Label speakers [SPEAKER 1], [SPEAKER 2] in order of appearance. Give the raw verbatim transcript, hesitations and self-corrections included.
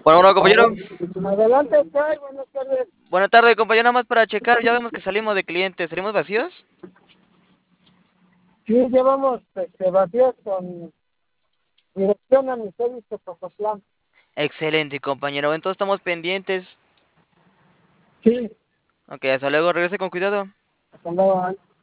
[SPEAKER 1] Bueno, bueno, compañero.
[SPEAKER 2] Adelante, Sky, buenas tardes.
[SPEAKER 1] Buena tarde, compañero. Nada más para checar. Ya vemos que salimos de clientes. ¿Salimos vacíos?
[SPEAKER 2] Sí, llevamos este, vacíos con dirección a mi servicio Cocotlán.
[SPEAKER 1] Excelente, compañero. Entonces estamos pendientes.
[SPEAKER 2] Sí,
[SPEAKER 1] Ok, hasta luego. Regrese con cuidado.
[SPEAKER 2] hasta luego.